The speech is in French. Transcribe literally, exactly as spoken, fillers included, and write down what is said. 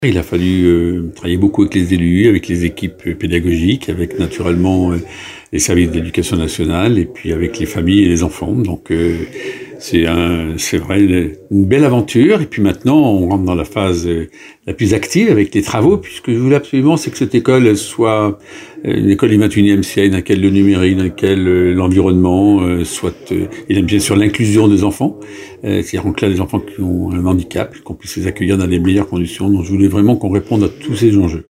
Il a fallu euh, travailler beaucoup avec les élus, avec les équipes pédagogiques, avec naturellement euh, les services d'éducation nationale et puis avec les familles et les enfants. Donc euh, c'est un, c'est vrai une belle aventure. Et puis maintenant, on rentre dans la phase euh, la plus active avec les travaux, puisque je voulais absolument c'est que cette école soit une école du vingt et unième siècle, dans laquelle le numérique, dans laquelle euh, l'environnement euh, soit, euh, et bien sûr l'inclusion des enfants, euh, c'est-à-dire que là, les enfants qui ont un handicap, qu'on puisse les accueillir dans les meilleures conditions. Donc je voulais vraiment qu'on réponde à tous ces enjeux.